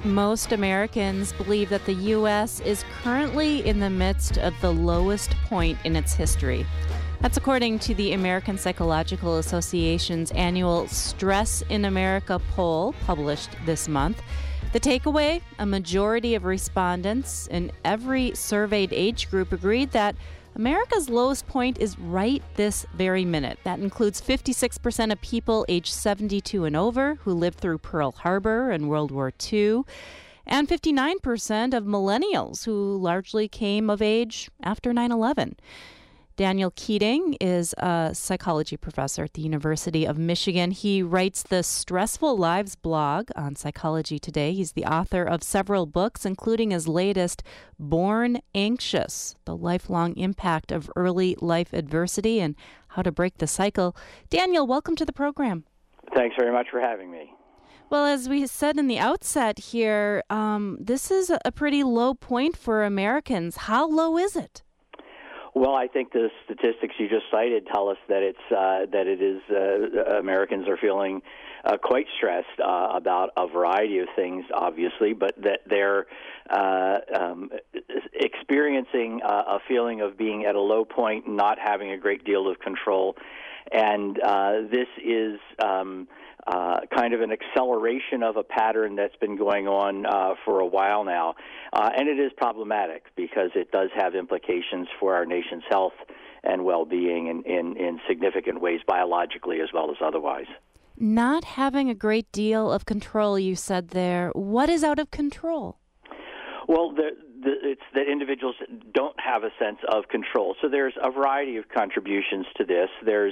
Most Americans believe that the U.S. is currently in the midst of the lowest point in its history. That's according to the American Psychological Association's annual Stress in America poll published this month. The takeaway, a majority of respondents in every surveyed age group agreed that America's lowest point is right this very minute. That includes 56% of people aged 72 and over who lived through Pearl Harbor and World War II, and 59% of millennials who largely came of age after 9/11. Daniel Keating is a psychology professor at the University of Michigan. He writes the Stressful Lives blog on Psychology Today. He's the author of several books, including his latest, Born Anxious, The Lifelong Impact of Early Life Adversity and How to Break the Cycle. Daniel, welcome to the program. Thanks very much for having me. Well, as we said in the outset here, this is a pretty low point for Americans. How low is it? Well, I think the statistics you just cited tell us that Americans are feeling quite stressed about a variety of things, obviously, but that they're experiencing a feeling of being at a low point, not having a great deal of control, and this is kind of an acceleration of a pattern that's been going on for a while now. And it is problematic because it does have implications for our nation's health and well-being in significant ways, biologically as well as otherwise. Not having a great deal of control, you said there. What is out of control? Well, it's that individuals don't have a sense of control. So there's a variety of contributions to this. There's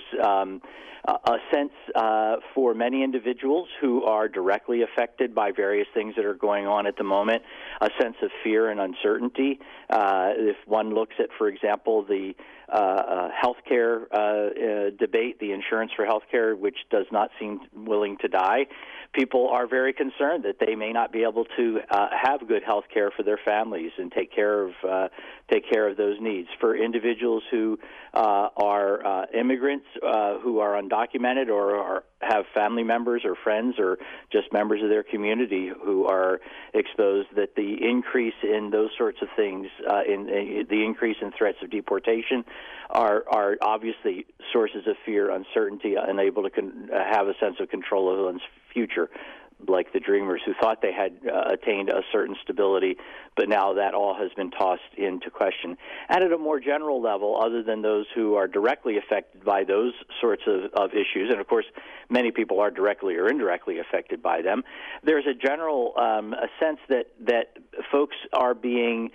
a sense for many individuals who are directly affected by various things that are going on at the moment, a sense of fear and uncertainty. If one looks at, for example, the healthcare debate, the insurance for healthcare, which does not seem willing to die, people are very concerned that they may not be able to have good health care for their families and take care of those needs. For individuals who are immigrants who are undocumented or have family members or friends or just members of their community who are exposed, that the increase in those sorts of things, the increase in threats of deportation, are obviously sources of fear, uncertainty, unable to have a sense of control of one's future, like the dreamers who thought they had attained a certain stability, but now that all has been tossed into question. And at a more general level, other than those who are directly affected by those sorts of issues, and of course many people are directly or indirectly affected by them, there's a general a sense that folks are being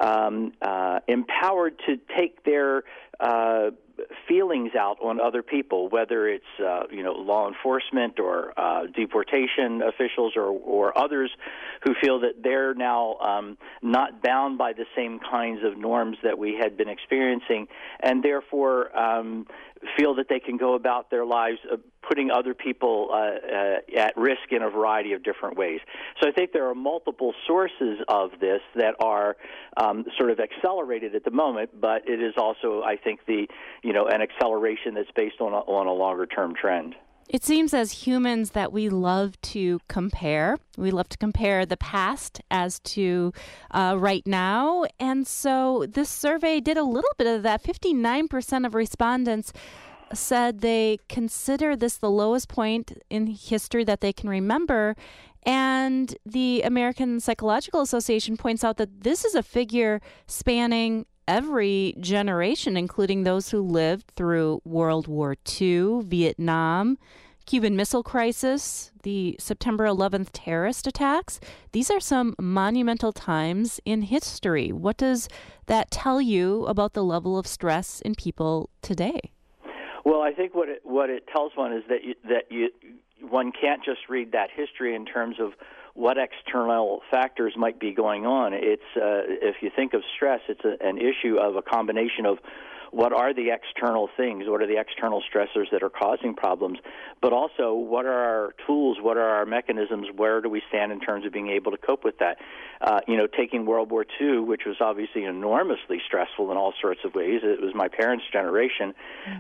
empowered to take their feelings out on other people, whether it's law enforcement or deportation officials or others who feel that they're now not bound by the same kinds of norms that we had been experiencing, and therefore feel that they can go about their lives putting other people at risk in a variety of different ways. So I think there are multiple sources of this that are sort of accelerated at the moment, but it is also, I think, an acceleration that's based on a longer-term trend. It seems as humans that we love to compare. We love to compare the past as to right now. And so this survey did a little bit of that. 59% of respondents said they consider this the lowest point in history that they can remember. And the American Psychological Association points out that this is a figure spanning every generation, including those who lived through World War II, Vietnam, Cuban Missile Crisis, the September 11th terrorist attacks. These are some monumental times in history. What does that tell you about the level of stress in people today? Well, I think what it tells one is that one can't just read that history in terms of what external factors might be going on. It's if you think of stress, it's an issue of a combination of what are the external things, what are the external stressors that are causing problems, but also what are our tools, what are our mechanisms, where do we stand in terms of being able to cope with that. Taking World War II, which was obviously enormously stressful in all sorts of ways. It was my parents' generation.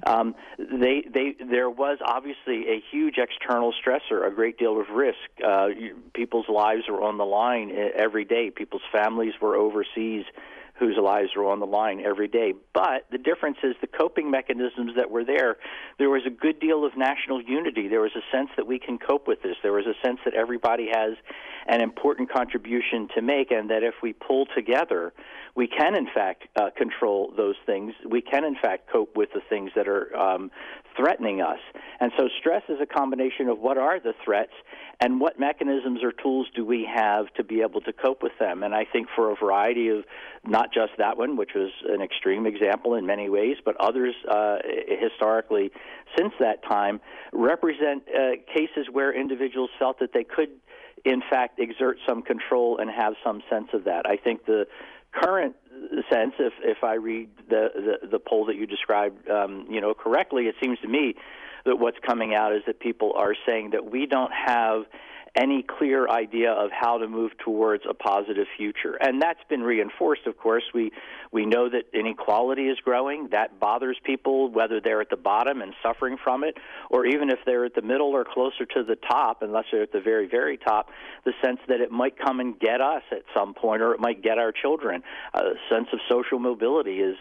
There was obviously a huge external stressor, a great deal of risk. People's lives were on the line every day. People's families were overseas whose lives were on the line every day. But the difference is the coping mechanisms that were there. There was a good deal of national unity. There was a sense that we can cope with this. There was a sense that everybody has an important contribution to make, and that if we pull together, we can, in fact, control those things. We can, in fact, cope with the things that are threatening us. And so stress is a combination of what are the threats and what mechanisms or tools do we have to be able to cope with them. And I think for a variety of, not just that one, which was an extreme example in many ways, but others historically since that time represent cases where individuals felt that they could, in fact, exert some control and have some sense of that. I think the current sense, if I read the poll that you described, correctly, it seems to me that what's coming out is that people are saying that we don't have any clear idea of how to move towards a positive future. And that's been reinforced, of course. We know that inequality is growing. That bothers people, whether they're at the bottom and suffering from it, or even if they're at the middle or closer to the top, unless they're at the very, very top, the sense that it might come and get us at some point, or it might get our children. A sense of social mobility is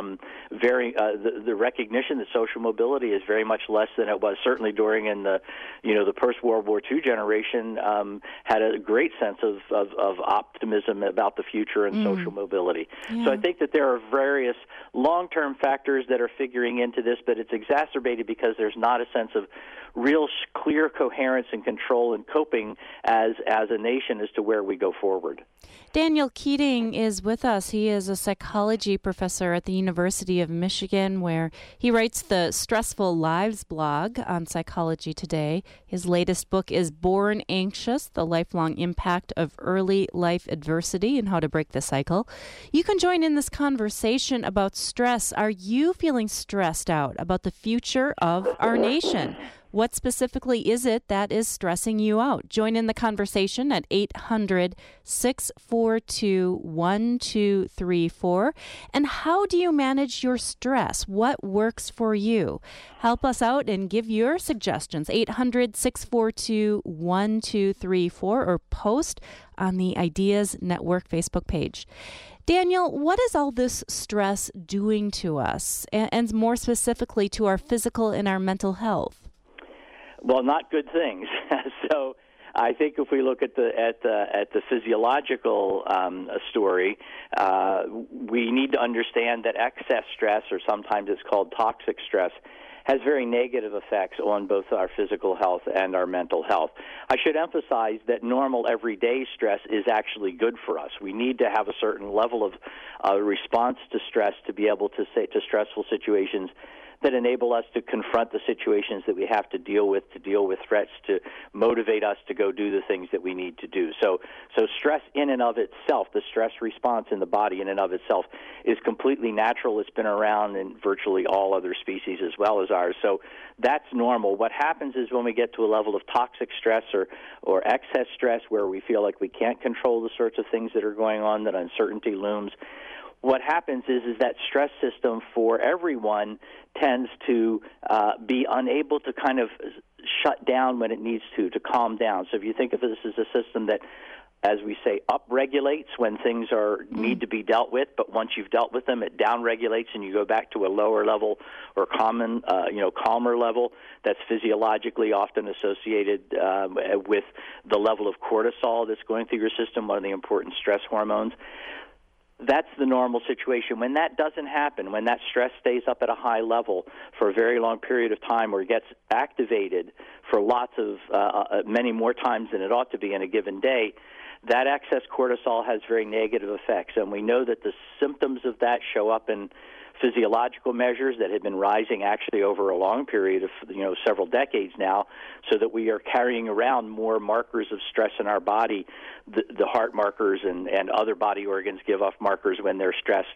the recognition that social mobility is very much less than it was, certainly during the post-World War II generation. Had a great sense of optimism about the future and social mobility. Yeah. So I think that there are various long-term factors that are figuring into this, but it's exacerbated because there's not a sense of real clear coherence and control and coping as a nation as to where we go forward. Daniel Keating is with us. He is a psychology professor at the University of Michigan, where he writes the Stressful Lives blog on Psychology Today. His latest book is Born Anxious, The Lifelong Impact of Early Life Adversity and How to Break the Cycle. You can join in this conversation about stress. Are you feeling stressed out about the future of our nation? What specifically is it that is stressing you out? Join in the conversation at 800-642-1234. And how do you manage your stress? What works for you? Help us out and give your suggestions. 800-642-1234 or post on the Ideas Network Facebook page. Daniel, what is all this stress doing to us, and more specifically to our physical and our mental health? Well, not good things. So I think if we look at the physiological story, we need to understand that excess stress, or sometimes it's called toxic stress, has very negative effects on both our physical health and our mental health. I should emphasize that normal everyday stress is actually good for us. We need to have a certain level of response to stress to be able to say to stressful situations that enable us to confront the situations that we have to deal with threats, to motivate us to go do the things that we need to do. So stress in and of itself, the stress response in the body in and of itself, is completely natural. It's been around in virtually all other species as well as ours. So that's normal. What happens is when we get to a level of toxic stress or excess stress where we feel like we can't control the sorts of things that are going on, that uncertainty looms, what happens is that stress system for everyone tends to be unable to kind of shut down when it needs to calm down. So if you think of this as a system that, as we say, upregulates when things need to be dealt with, but once you've dealt with them, it downregulates and you go back to a lower level or calmer level. That's physiologically often associated with the level of cortisol that's going through your system, one of the important stress hormones. That's the normal situation. When that doesn't happen, when that stress stays up at a high level for a very long period of time, or gets activated for lots of many more times than it ought to be in a given day, that excess cortisol has very negative effects. And we know that the symptoms of that show up in physiological measures that have been rising actually over a long period of several decades now, so that we are carrying around more markers of stress in our body. The heart markers and other body organs give off markers when they're stressed.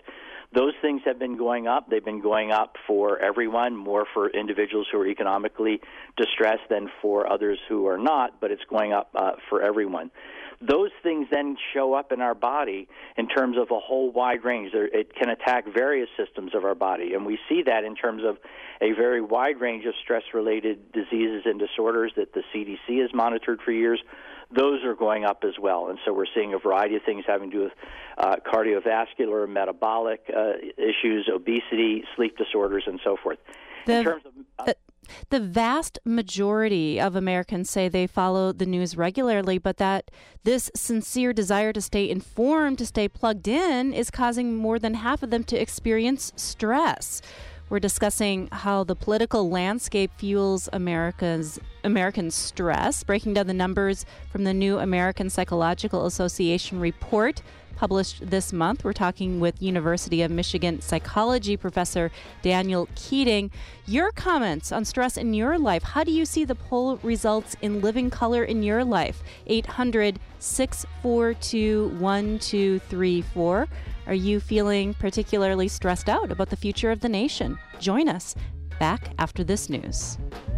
Those things have been going up. They've been going up for everyone, more for individuals who are economically distressed than for others who are not, but it's going up for everyone. Those things then show up in our body in terms of a whole wide range. It can attack various systems of our body, and we see that in terms of a very wide range of stress-related diseases and disorders that the CDC has monitored for years. Those are going up as well, and so we're seeing a variety of things having to do with cardiovascular, metabolic issues, obesity, sleep disorders, and so forth. In terms of the vast majority of Americans say they follow the news regularly, but that this sincere desire to stay informed, to stay plugged in, is causing more than half of them to experience stress. We're discussing how the political landscape fuels American stress, breaking down the numbers from the new American Psychological Association report published this month. We're talking with University of Michigan psychology professor Daniel Keating. Your comments on stress in your life. How do you see the poll results in living color in your life? 800-642-1234. Are you feeling particularly stressed out about the future of the nation? Join us back after this news.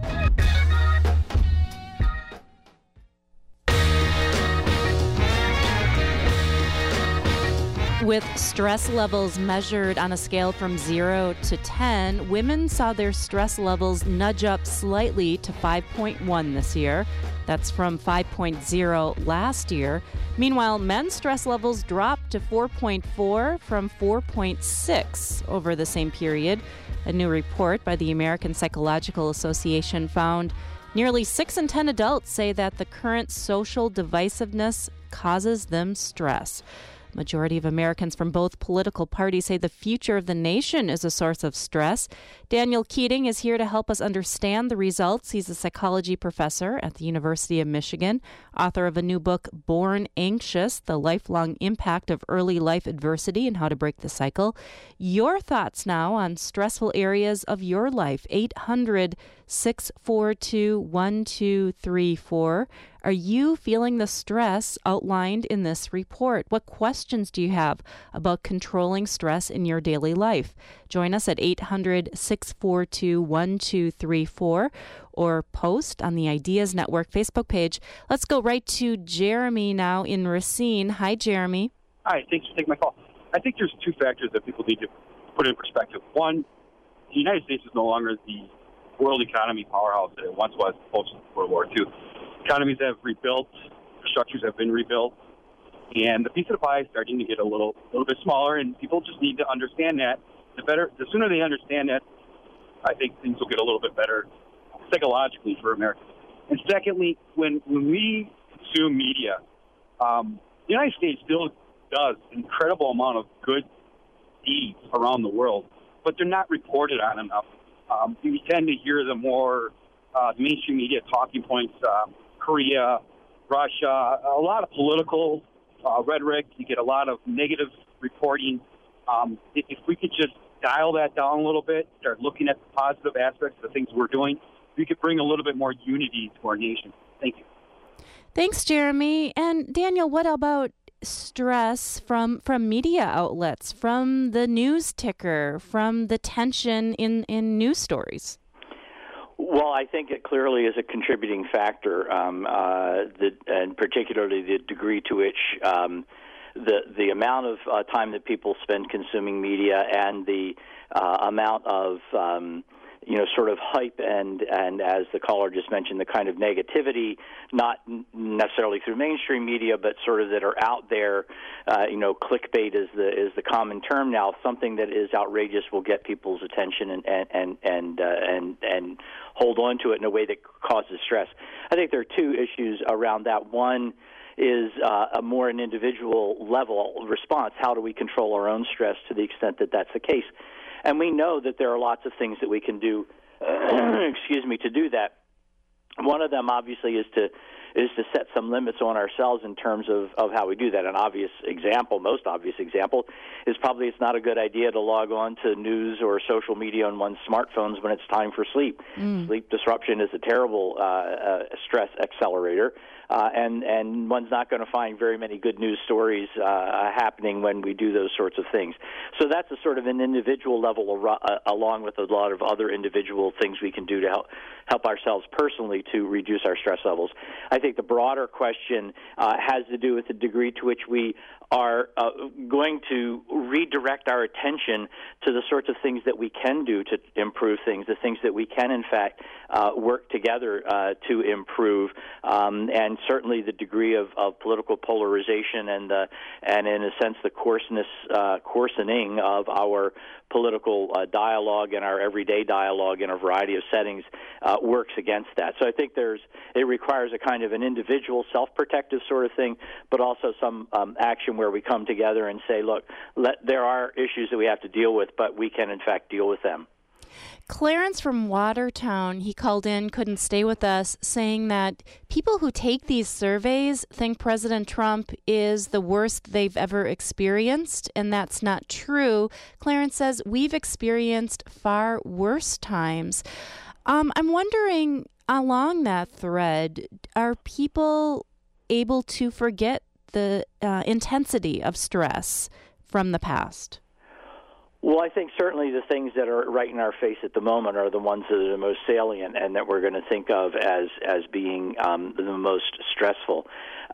With stress levels measured on a scale from 0 to 10, women saw their stress levels nudge up slightly to 5.1 this year. That's from 5.0 last year. Meanwhile, men's stress levels dropped to 4.4 from 4.6 over the same period. A new report by the American Psychological Association found nearly 6 in 10 adults say that the current social divisiveness causes them stress. Majority of Americans from both political parties say the future of the nation is a source of stress. Daniel Keating is here to help us understand the results. He's a psychology professor at the University of Michigan, author of a new book, Born Anxious, The Lifelong Impact of Early Life Adversity and How to Break the Cycle. Your thoughts now on stressful areas of your life, 800-642-1234. Are you feeling the stress outlined in this report? What questions do you have about controlling stress in your daily life? Join us at 800-642-1234 or post on the Ideas Network Facebook page. Let's go right to Jeremy now in Racine. Hi, Jeremy. Hi, thanks for taking my call. I think there's two factors that people need to put in perspective. One, the United States is no longer the world economy powerhouse that it once was post-World War II. Economies have rebuilt, structures have been rebuilt, and the piece of the pie is starting to get a little bit smaller, and people just need to understand that. The sooner they understand that, I think things will get a little bit better psychologically for Americans. And secondly, when we consume media, the United States still does an incredible amount of good deeds around the world, but they're not reported on enough. We tend to hear the more mainstream media talking points, Korea, Russia, a lot of political rhetoric. You get a lot of negative reporting. If we could just dial that down a little bit, start looking at the positive aspects of the things we're doing, we could bring a little bit more unity to our nation. Thank you. Thanks, Jeremy. And Daniel, what about stress from media outlets, from the news ticker, from the tension in news stories? Well, I think it clearly is a contributing factor, and particularly the degree to which the amount of time that people spend consuming media and the amount of sort of hype and as the caller just mentioned, the kind of negativity, not necessarily through mainstream media, but sort of that are out there. Clickbait is the common term now. Something that is outrageous will get people's attention and hold on to it in a way that causes stress. I think there are two issues around that. One is more an individual level response. How do we control our own stress to the extent that that's the case? And we know that there are lots of things that we can do, to do that. One of them, obviously, is to is to set some limits on ourselves in terms of how we do that. An obvious example, most obvious example, is probably it's not a good idea to log on to news or social media on one's smartphones when it's time for sleep. Sleep disruption is a terrible stress accelerator. And one's not going to find very many good news stories happening when we do those sorts of things. So that's a sort of an individual level, along with a lot of other individual things we can do to help ourselves personally to reduce our stress levels. I think the broader question has to do with the degree to which we are going to redirect our attention to the sorts of things that we can do to improve things, the things that we can, in fact, work together to improve, and certainly the degree of political polarization and in a sense, the coarsening of our political dialogue and our everyday dialogue in a variety of settings works against that. So I think it requires a kind of an individual self-protective sort of thing, but also some action where we come together and say, look, there are issues that we have to deal with, but we can, in fact, deal with them. Clarence from Watertown, he called in, couldn't stay with us, saying that people who take these surveys think President Trump is the worst they've ever experienced, and that's not true. Clarence says we've experienced far worse times. I'm wondering, along that thread, are people able to forget the intensity of stress from the past? Well, I think certainly the things that are right in our face at the moment are the ones that are the most salient and that we're going to think of as being the most stressful.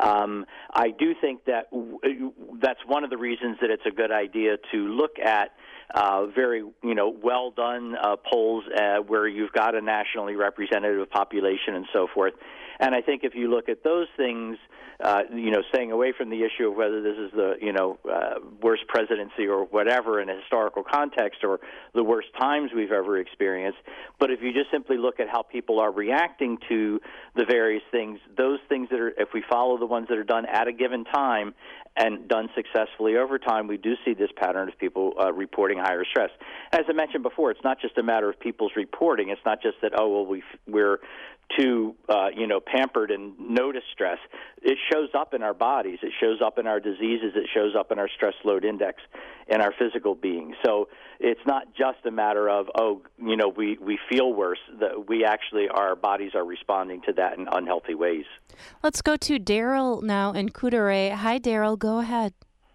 I do think that that's one of the reasons that it's a good idea to look at very, well done polls where you've got a nationally representative population and so forth. And I think if you look at those things, staying away from the issue of whether this is the, worst presidency or whatever in a historical context or the worst times we've ever experienced, but if you just simply look at how people are reacting to the various things, those things that are, if we follow the ones that are done at a given time and done successfully over time, we do see this pattern of people reporting higher stress. As I mentioned before, it's not just a matter of people's reporting. It's not just that, we're too, pampered and notice stress. It shows up in our bodies. It shows up in our diseases. It shows up in our stress load index in our physical being. So it's not just a matter of, we feel worse. We actually, our bodies are responding to that in unhealthy ways. Let's go to Daryl now in Coudray. Hi, Daryl. Go ahead.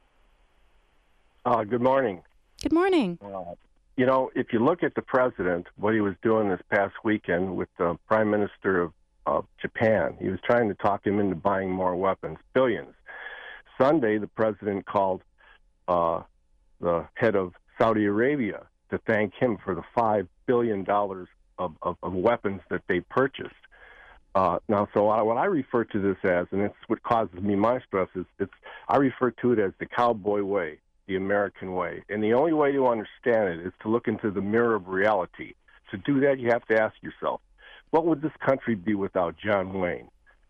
Good morning. Good morning. If you look at the president, what he was doing this past weekend with the prime minister of Japan, he was trying to talk him into buying more weapons, billions. Sunday, the president called the head of Saudi Arabia to thank him for the $5 billion of weapons that they purchased. What I refer to this as, and it's what causes me my stress, I refer to it as the cowboy way, the American way. And the only way to understand it is to look into the mirror of reality. To do that, you have to ask yourself, what would this country be without John Wayne?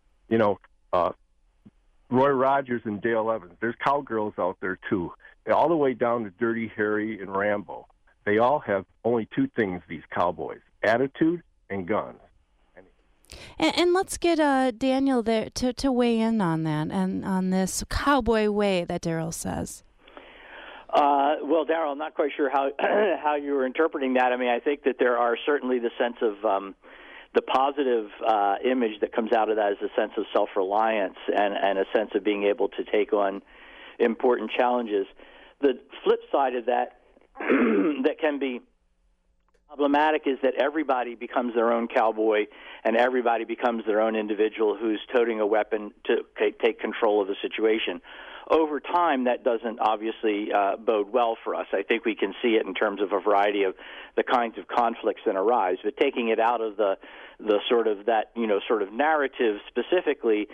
Roy Rogers and Dale Evans. There's cowgirls out there, too. All the way down to Dirty Harry and Rambo. They all have only two things, these cowboys, attitude and guns. And let's get Daniel there to weigh in on that and on this cowboy way that Daryl says. Well, Daryl, I'm not quite sure how you were interpreting that. I mean, I think that there are certainly the sense of the positive image that comes out of that is a sense of self-reliance and a sense of being able to take on important challenges. The flip side of that that can be problematic is that everybody becomes their own cowboy and everybody becomes their own individual who's toting a weapon to take control of the situation. Over time, that doesn't obviously bode well for us. I think we can see it in terms of a variety of the kinds of conflicts that arise. But taking it out of the sort of that, sort of narrative specifically,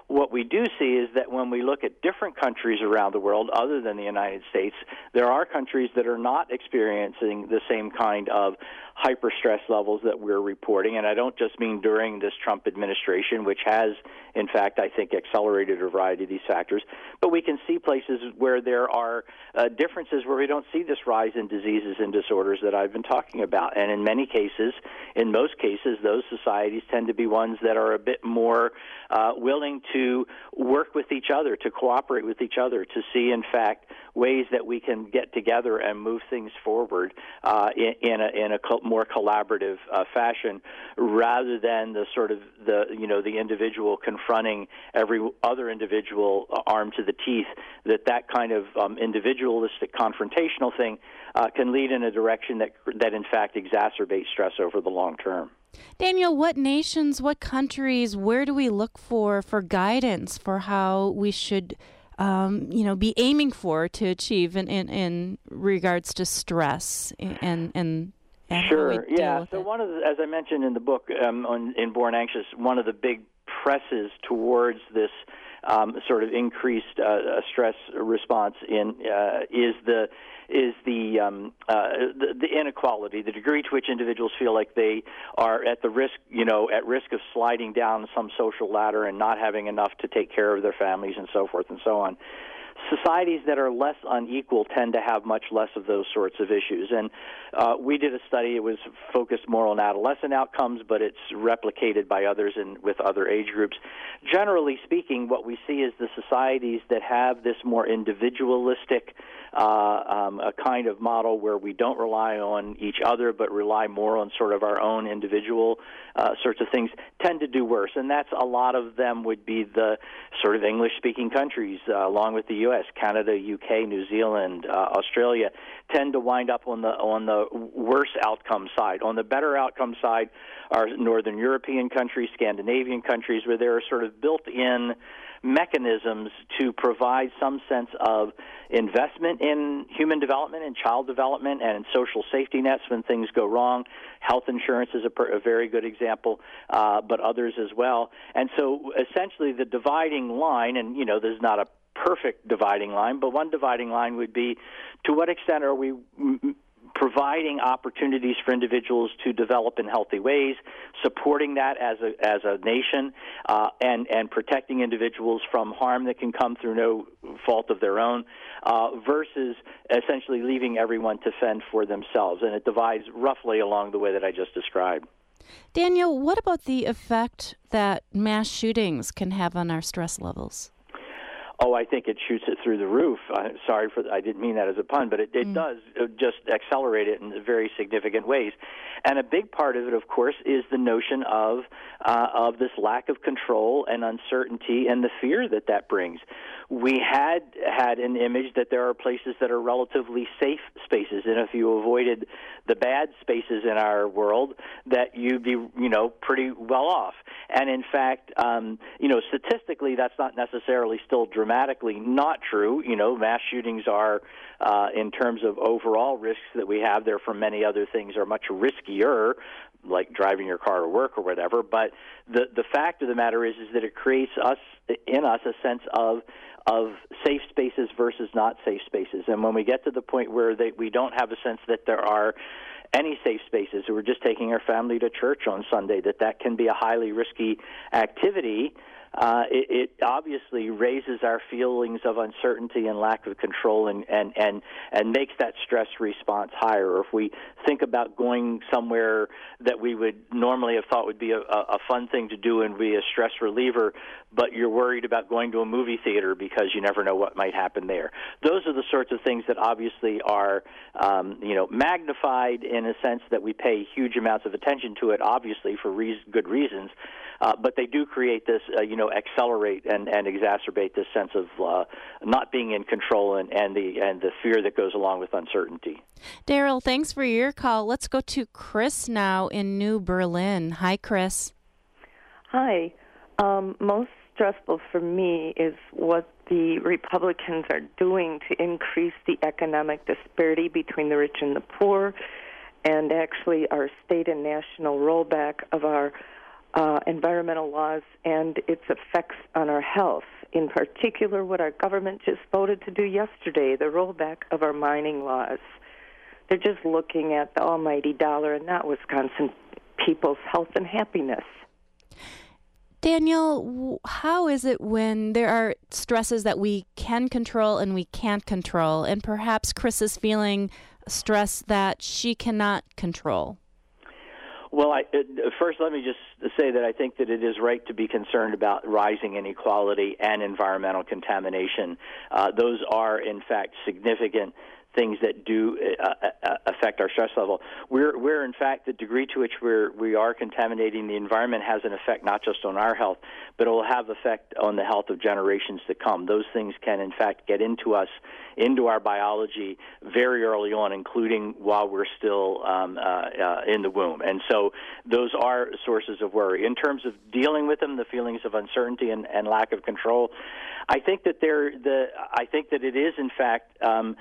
what we do see is that when we look at different countries around the world other than the United States, there are countries that are not experiencing the same kind of hyper-stress levels that we're reporting. And I don't just mean during this Trump administration, which has, in fact, I think, accelerated a variety of these factors, but we can see places where there are differences where we don't see this rise in diseases and disorders that I've been talking about. And in most cases, those societies tend to be ones that are a bit more willing to work with each other, to cooperate with each other, to see, in fact, ways that we can get together and move things forward in a more collaborative fashion, rather than the sort of the individual confronting every other individual armed to the teeth. That kind of individualistic confrontational thing can lead in a direction that in fact exacerbates stress over the long term. Daniel, what nations, what countries, where do we look for guidance for how we should be aiming for to achieve in regards to stress and sure, how we deal with so it? one of the, as I mentioned in the book in Born Anxious, one of the big presses towards this sort of increased stress response is the inequality, the degree to which individuals feel like they are at risk of sliding down some social ladder and not having enough to take care of their families and so forth and so on. Societies that are less unequal tend to have much less of those sorts of issues. And we did a study. It was focused more on adolescent outcomes, but it's replicated by others and with other age groups. Generally speaking, what we see is the societies that have this more individualistic a kind of model where we don't rely on each other but rely more on sort of our own individual sorts of things tend to do worse. And that's a lot of them would be the sort of English-speaking countries, along with the U.S., Canada, UK, New Zealand, Australia, tend to wind up on the worse outcome side. On the better outcome side are Northern European countries, Scandinavian countries, where there are sort of built-in mechanisms to provide some sense of investment in human development and child development and in social safety nets when things go wrong. Health insurance is a very good example, but others as well. And so essentially the dividing line, and there's not a perfect dividing line, but one dividing line would be, to what extent are we providing opportunities for individuals to develop in healthy ways, supporting that as a nation, and protecting individuals from harm that can come through no fault of their own, versus essentially leaving everyone to fend for themselves. And it divides roughly along the way that I just described. Daniel, what about the effect that mass shootings can have on our stress levels? Oh, I think it shoots it through the roof. I didn't mean that as a pun, but it does just accelerate it in very significant ways. And a big part of it, of course, is the notion of this lack of control and uncertainty and the fear that brings. We had an image that there are places that are relatively safe spaces, and if you avoided the bad spaces in our world, that you'd be, pretty well off. And in fact, statistically, that's not necessarily still dramatically not true. Mass shootings are, in terms of overall risks that we have there from many other things, are much riskier, like driving your car to work or whatever. But the fact of the matter is that it creates in us a sense of safe spaces versus not safe spaces. And when we get to the point where we don't have a sense that there are any safe spaces, we're just taking our family to church on Sunday, that can be a highly risky activity, it obviously raises our feelings of uncertainty and lack of control and makes that stress response higher. Or if we think about going somewhere that we would normally have thought would be a fun thing to do and be a stress reliever, but you're worried about going to a movie theater because you never know what might happen there. Those are the sorts of things that obviously are, magnified in a sense that we pay huge amounts of attention to it, obviously for good reasons. But they do create this, accelerate and exacerbate this sense of not being in control and the fear that goes along with uncertainty. Daryl, thanks for your call. Let's go to Chris now in New Berlin. Hi, Chris. Hi. Most stressful for me is what the Republicans are doing to increase the economic disparity between the rich and the poor, and actually our state and national rollback of our environmental laws and its effects on our health. In particular, what our government just voted to do yesterday, the rollback of our mining laws. They're just looking at the almighty dollar and not Wisconsin people's health and happiness. Daniel, how is it when there are stresses that we can control and we can't control, and perhaps Chris is feeling stress that she cannot control? Well, first let me just say that I think that it is right to be concerned about rising inequality and environmental contamination. Those are, in fact, significant things that do affect our stress level. We're in fact, the degree to which we are contaminating the environment has an effect not just on our health, but it will have effect on the health of generations to come. Those things can, in fact, get into us, into our biology very early on, including while we're still in the womb. And so those are sources of worry. In terms of dealing with them, the feelings of uncertainty and lack of control, I think that it is, in fact,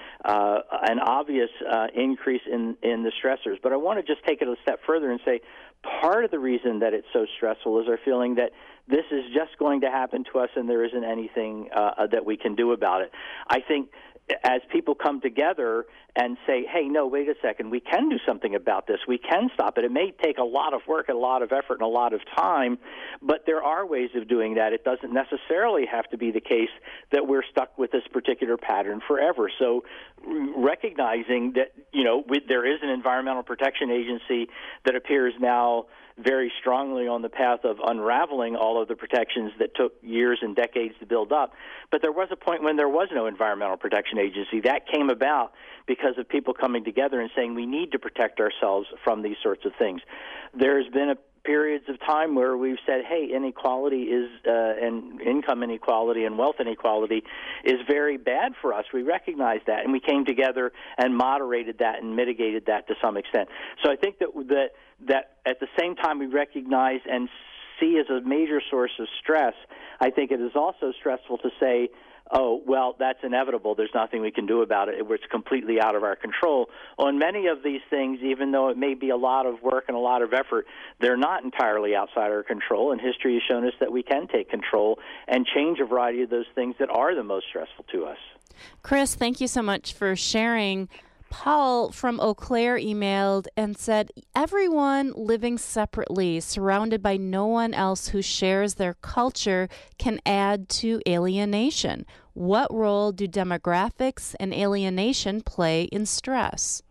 an obvious increase in the stressors. But I want to just take it a step further and say part of the reason that it's so stressful is our feeling that this is just going to happen to us and there isn't anything that we can do about it. I think as people come together and say, hey, no, wait a second, we can do something about this. We can stop it. It may take a lot of work, a lot of effort, and a lot of time, but there are ways of doing that. It doesn't necessarily have to be the case that we're stuck with this particular pattern forever. So recognizing that, there is an Environmental Protection Agency that appears now very strongly on the path of unraveling all of the protections that took years and decades to build up. But there was a point when there was no Environmental Protection Agency. That came about because of people coming together and saying we need to protect ourselves from these sorts of things. There's been periods of time where we've said, hey, inequality is and income inequality and wealth inequality is very bad for us. We recognize that, and we came together and moderated that and mitigated that to some extent. So I think that at the same time we recognize and see as a major source of stress, I think it is also stressful to say, oh, well, that's inevitable. There's nothing we can do about it. It's completely out of our control. On many of these things, even though it may be a lot of work and a lot of effort, they're not entirely outside our control, and history has shown us that we can take control and change a variety of those things that are the most stressful to us. Chris, thank you so much for sharing. Paul from Eau Claire emailed and said, everyone living separately, surrounded by no one else who shares their culture, can add to alienation. What role do demographics and alienation play in stress?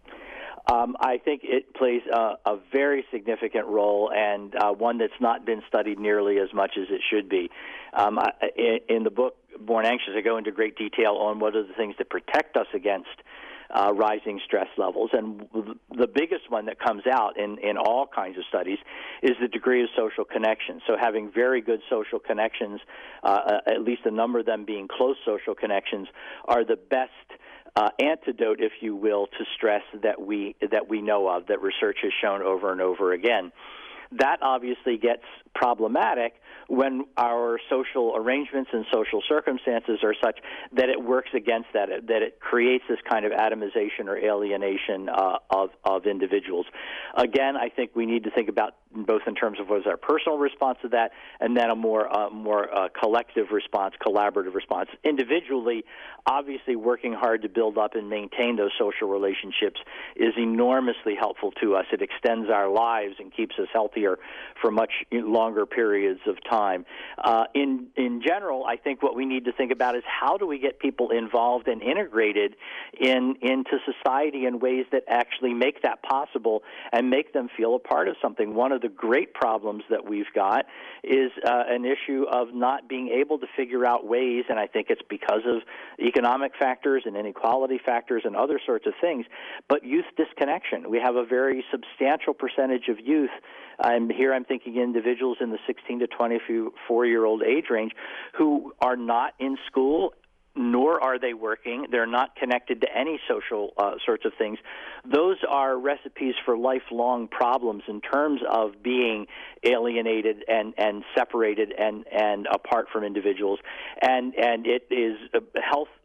I think it plays a very significant role, and one that's not been studied nearly as much as it should be. In the book, Born Anxious, I go into great detail on what are the things that protect us against rising stress levels. And the biggest one that comes out in all kinds of studies is the degree of social connection. So having very good social connections, at least a number of them being close social connections, are the best antidote, if you will, to stress that we know of, that research has shown over and over again. That obviously gets problematic when our social arrangements and social circumstances are such that it works against that it creates this kind of atomization or alienation of individuals. Again, I think we need to think about both in terms of what is our personal response to that, and then a more collective response, collaborative response. Individually, obviously working hard to build up and maintain those social relationships is enormously helpful to us. It extends our lives and keeps us healthier for much longer periods of time. In general, I think what we need to think about is how do we get people involved and integrated into society in ways that actually make that possible and make them feel a part of something. One of the great problems that we've got is an issue of not being able to figure out ways, and I think it's because of economic factors and inequality factors and other sorts of things, but youth disconnection. We have a very substantial percentage of youth, and here I'm thinking individuals in the 16 to 24-year-old age range who are not in school, nor are they working. They're not connected to any social sorts of things. Those are recipes for lifelong problems in terms of being alienated and separated and apart from individuals. And it is health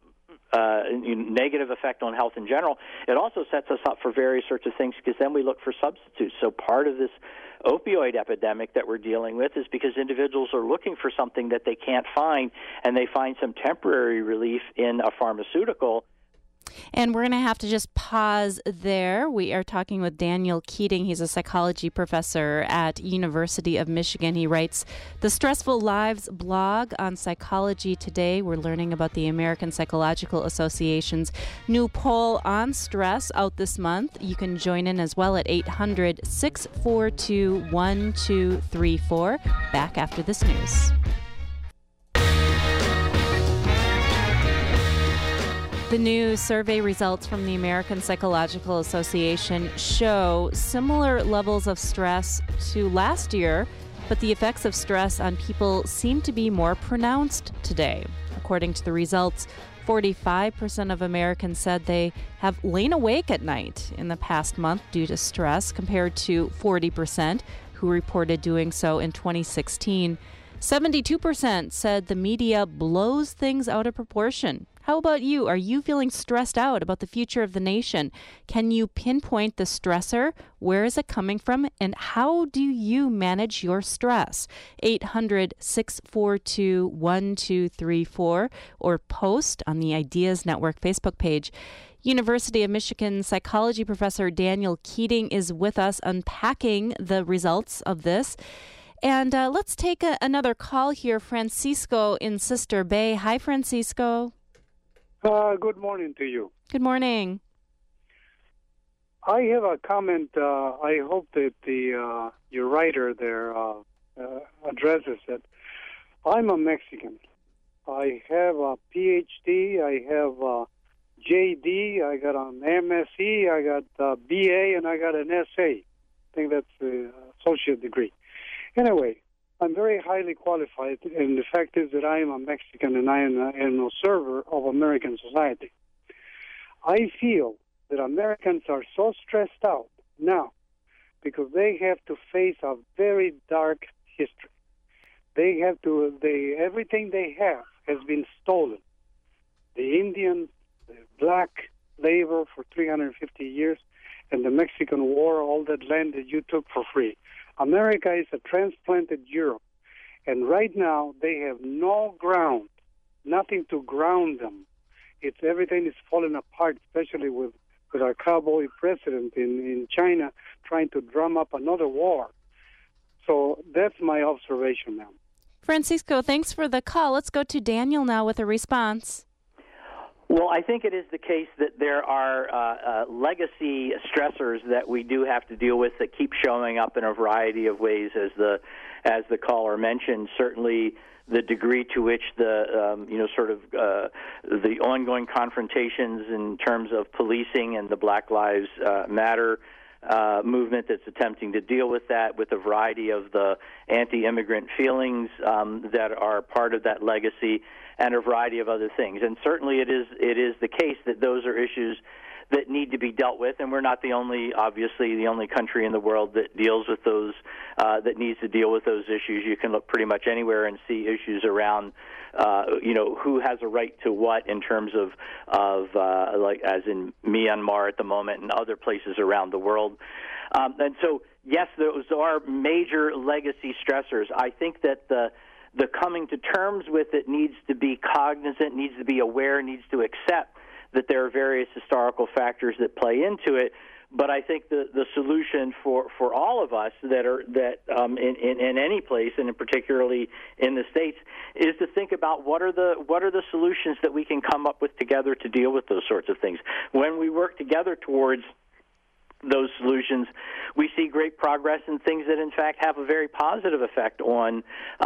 negative effect on health in general. It also sets us up for various sorts of things because then we look for substitutes. So part of this opioid epidemic that we're dealing with is because individuals are looking for something that they can't find, and they find some temporary relief in a pharmaceutical. And we're going to have to just pause there. We are talking with Daniel Keating. He's a psychology professor at University of Michigan. He writes the Stressful Lives blog on Psychology Today. We're learning about the American Psychological Association's new poll on stress out this month. You can join in as well at 800-642-1234. Back after this news. The new survey results from the American Psychological Association show similar levels of stress to last year, but the effects of stress on people seem to be more pronounced today. According to the results, 45% of Americans said they have lain awake at night in the past month due to stress, compared to 40% who reported doing so in 2016. 72% said the media blows things out of proportion. How about you? Are you feeling stressed out about the future of the nation? Can you pinpoint the stressor? Where is it coming from? And how do you manage your stress? 800-642-1234 or post on the Ideas Network Facebook page. University of Michigan psychology professor Daniel Keating is with us unpacking the results of this. And let's take another call here. Francisco in Sister Bay. Hi, Francisco. Good morning to you. Good morning. I have a comment. I hope that your writer there addresses it. I'm a Mexican. I have a PhD. I have a JD. I got an MSc. I got a BA, and I got an SA. I think that's an associate degree. Anyway, I'm very highly qualified, and the fact is that I am a Mexican and I am an observer of American society. I feel that Americans are so stressed out now because they have to face a very dark history. Everything they have has been stolen. The Indian, the black labor for 350 years, and the Mexican War, all that land that you took for free. America is a transplanted Europe, and right now they have no ground, nothing to ground them. Everything is falling apart, especially with our cowboy president in China trying to drum up another war. So that's my observation now. Francisco, thanks for the call. Let's go to Daniel now with a response. Well, I think it is the case that there are legacy stressors that we do have to deal with that keep showing up in a variety of ways, as the caller mentioned. Certainly, the degree to which the ongoing confrontations in terms of policing and the Black Lives Matter movement that's attempting to deal with that, with a variety of the anti-immigrant feelings that are part of that legacy, and a variety of other things. And certainly it is the case that those are issues that need to be dealt with, and we're not the only country in the world that deals with those, that needs to deal with those issues. You can look pretty much anywhere and see issues around, who has a right to what in terms of like as in Myanmar at the moment and other places around the world. And so, yes, those are major legacy stressors. I think that the coming to terms with it needs to be cognizant, needs to be aware, needs to accept that there are various historical factors that play into it. But I think the solution for all of us in any place, and particularly in the States, is to think about what are the solutions that we can come up with together to deal with those sorts of things. When we work together towards those solutions, we see great progress in things that, in fact, have a very positive effect on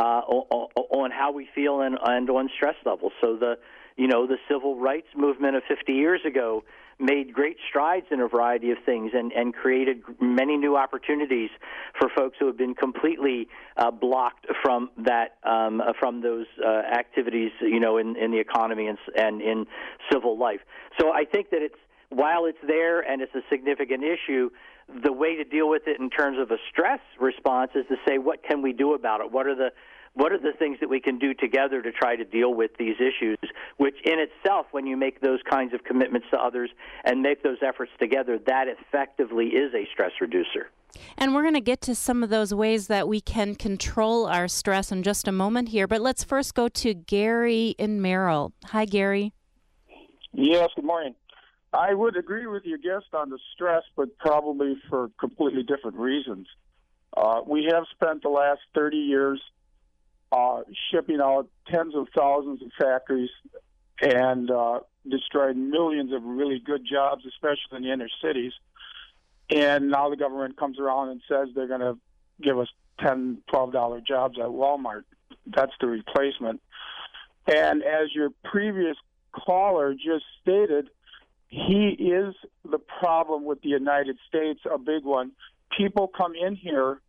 how we feel and on stress levels. So the civil rights movement of 50 years ago made great strides in a variety of things and created many new opportunities for folks who have been completely blocked from that from those activities, in the economy and in civil life. So I think that while it's there and it's a significant issue, the way to deal with it in terms of a stress response is to say, what can we do about it? What are the what are the things that we can do together to try to deal with these issues, which in itself, when you make those kinds of commitments to others and make those efforts together, that effectively is a stress reducer. And we're going to get to some of those ways that we can control our stress in just a moment here. But let's first go to Gary in Merrill. Hi, Gary. Yes, good morning. I would agree with your guest on the stress, but probably for completely different reasons. We have spent the last 30 years shipping out tens of thousands of factories and destroyed millions of really good jobs, especially in the inner cities. And now the government comes around and says they're going to give us $10, $12 jobs at Walmart. That's the replacement. And as your previous caller just stated, he is the problem with the United States, a big one. People come in here.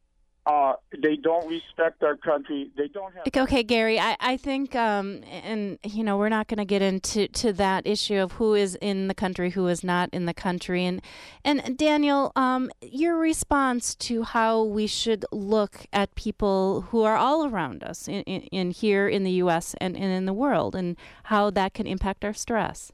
They don't respect our country. They don't have... Okay, Gary, I think, and, you know, we're not going to get into that issue of who is in the country, who is not in the country. And Daniel, your response to how we should look at people who are all around us in here in the U.S. and in the world, and how that can impact our stress.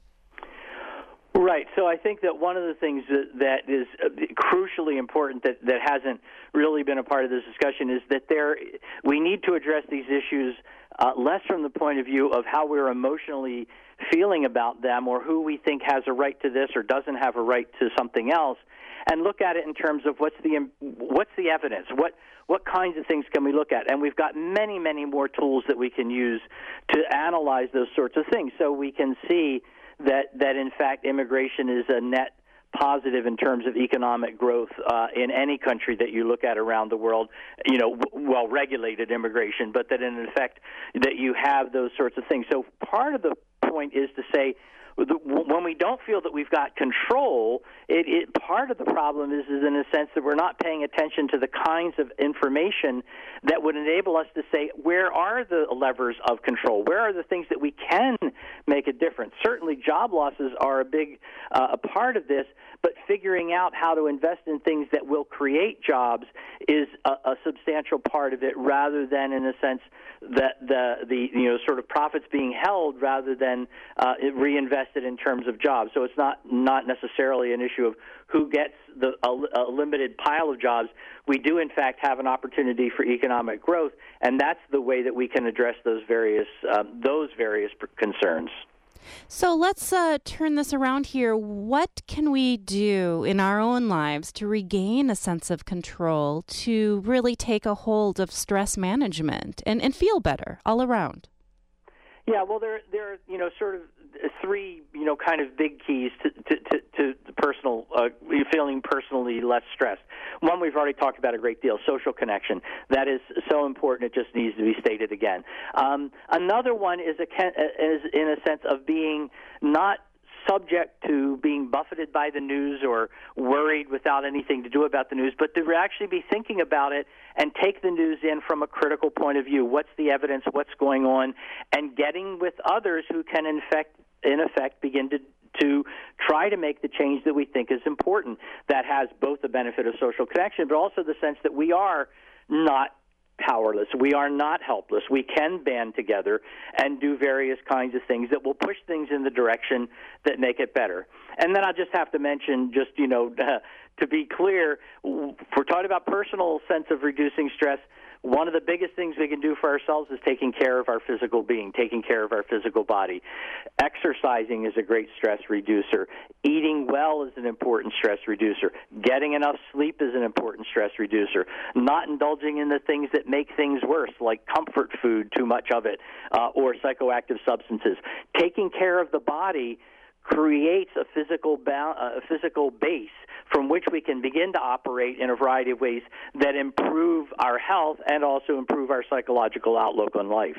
Right. So I think that one of the things that is crucially important that hasn't really been a part of this discussion is that we need to address these issues less from the point of view of how we're emotionally feeling about them or who we think has a right to this or doesn't have a right to something else, and look at it in terms of what's the evidence, what kinds of things can we look at? And we've got many, many more tools that we can use to analyze those sorts of things, so we can see that in fact immigration is a net positive in terms of economic growth in any country that you look at around the world, you know, well-regulated immigration, but that in effect that you have those sorts of things. So part of the point is to say, when we don't feel that we've got control, part of the problem is in a sense that we're not paying attention to the kinds of information that would enable us to say, where are the levers of control? Where are the things that we can make a difference? Certainly job losses are a big a part of this, but figuring out how to invest in things that will create jobs is a substantial part of it, rather than in a sense that the you know sort of profits being held rather than reinvested in terms of jobs. So it's not necessarily an issue of who gets a limited pile of jobs. We do in fact have an opportunity for economic growth, and that's the way that we can address those various concerns. So let's turn this around here. What can we do in our own lives to regain a sense of control, to really take a hold of stress management and feel better all around? Yeah, well, there are sort of three kind of big keys to personal feeling personally less stressed. One we've already talked about a great deal: social connection. That is so important; it just needs to be stated again. Another one is in a sense of being not subject to being buffeted by the news or worried without anything to do about the news, but to actually be thinking about it and take the news in from a critical point of view. What's the evidence? What's going on? And getting with others who can in effect begin to try to make the change that we think is important. That has both the benefit of social connection, but also the sense that we are not powerless. We are not helpless. We can band together and do various kinds of things that will push things in the direction that make it better. And then I just have to mention, to be clear, if we're talking about personal sense of reducing stress, one of the biggest things we can do for ourselves is taking care of our physical being, taking care of our physical body. Exercising is a great stress reducer. Eating well is an important stress reducer. Getting enough sleep is an important stress reducer. Not indulging in the things that make things worse, like comfort food, too much of it, or psychoactive substances. Taking care of the body creates a physical base from which we can begin to operate in a variety of ways that improve our health and also improve our psychological outlook on life.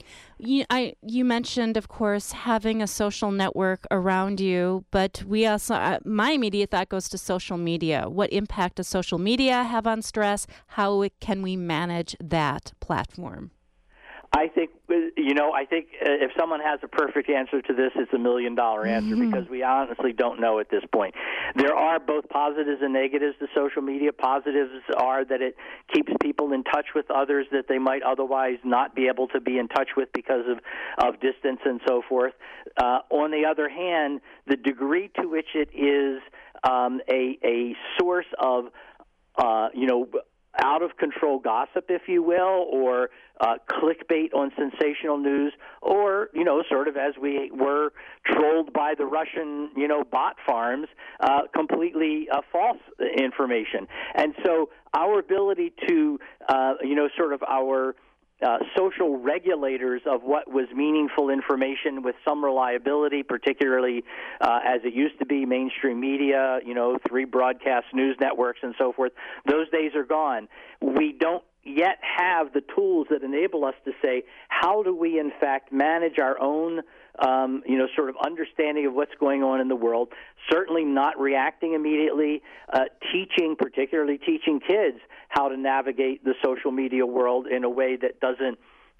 You mentioned, of course, having a social network around you, but we also, my immediate thought goes to social media. What impact does social media have on stress? How can we manage that platform? I think if someone has a perfect answer to this, it's $1 million answer, because we honestly don't know at this point. There are both positives and negatives to social media. Positives are that it keeps people in touch with others that they might otherwise not be able to be in touch with because of distance and so forth. On the other hand, the degree to which it is a source of out-of-control gossip, if you will, or clickbait on sensational news, or, sort of as we were trolled by the Russian, bot farms, completely false information. And so our ability to, our social regulators of what was meaningful information with some reliability, particularly as it used to be mainstream media, 3 broadcast news networks and so forth, those days are gone. We don't yet have the tools that enable us to say, how do we in fact manage our own sort of understanding of what's going on in the world, certainly not reacting immediately, particularly teaching kids how to navigate the social media world in a way that doesn't,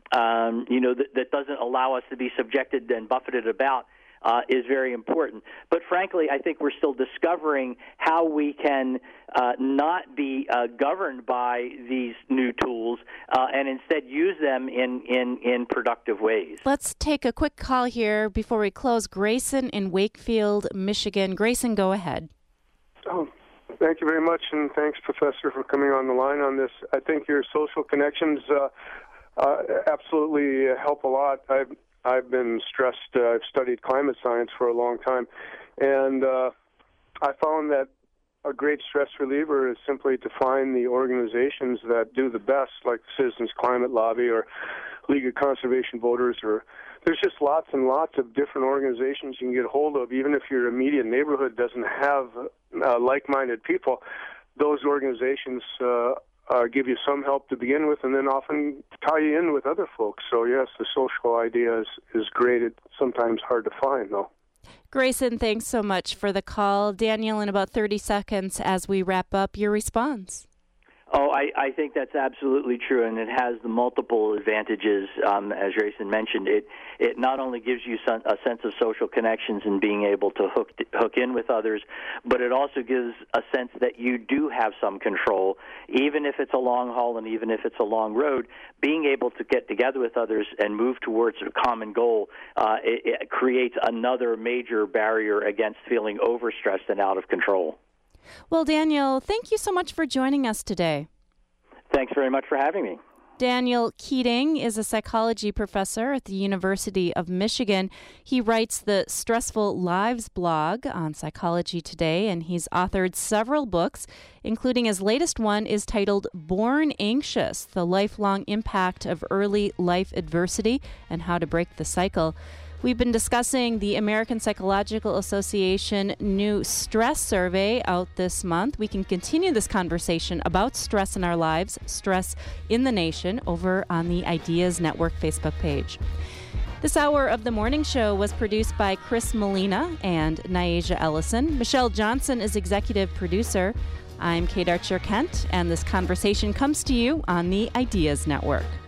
that doesn't allow us to be subjected and buffeted about, is very important. But frankly, I think we're still discovering how we can not be governed by these new tools and instead use them in productive ways. Let's take a quick call here before we close. Grayson in Wakefield, Michigan. Grayson, go ahead. Oh, thank you very much, and thanks, Professor, for coming on the line on this. I think your social connections absolutely help a lot. I've been stressed. I've studied climate science for a long time, and I found that a great stress reliever is simply to find the organizations that do the best, like Citizens Climate Lobby or League of Conservation Voters, or there's just lots and lots of different organizations you can get hold of. Even if your immediate neighborhood doesn't have like-minded people, those organizations give you some help to begin with, and then often tie you in with other folks. So yes, the social idea is great. It's sometimes hard to find, though. Grayson, thanks so much for the call. Daniel, in about 30 seconds as we wrap up, your response. Oh, I think that's absolutely true, and it has the multiple advantages. As Grayson mentioned, it not only gives you a sense of social connections and being able to hook in with others, but it also gives a sense that you do have some control, even if it's a long haul and even if it's a long road. Being able to get together with others and move towards a common goal, it creates another major barrier against feeling overstressed and out of control. Well, Daniel, thank you so much for joining us today. Thanks very much for having me. Daniel Keating is a psychology professor at the University of Michigan. He writes the Stressful Lives blog on Psychology Today, and he's authored several books, including his latest one is titled Born Anxious, The Lifelong Impact of Early Life Adversity and How to Break the Cycle. We've been discussing the American Psychological Association new stress survey out this month. We can continue this conversation about stress in our lives, stress in the nation, over on the Ideas Network Facebook page. This hour of the morning show was produced by Chris Molina and Nyasia Ellison. Michelle Johnson is executive producer. I'm Kate Archer-Kent, and this conversation comes to you on the Ideas Network.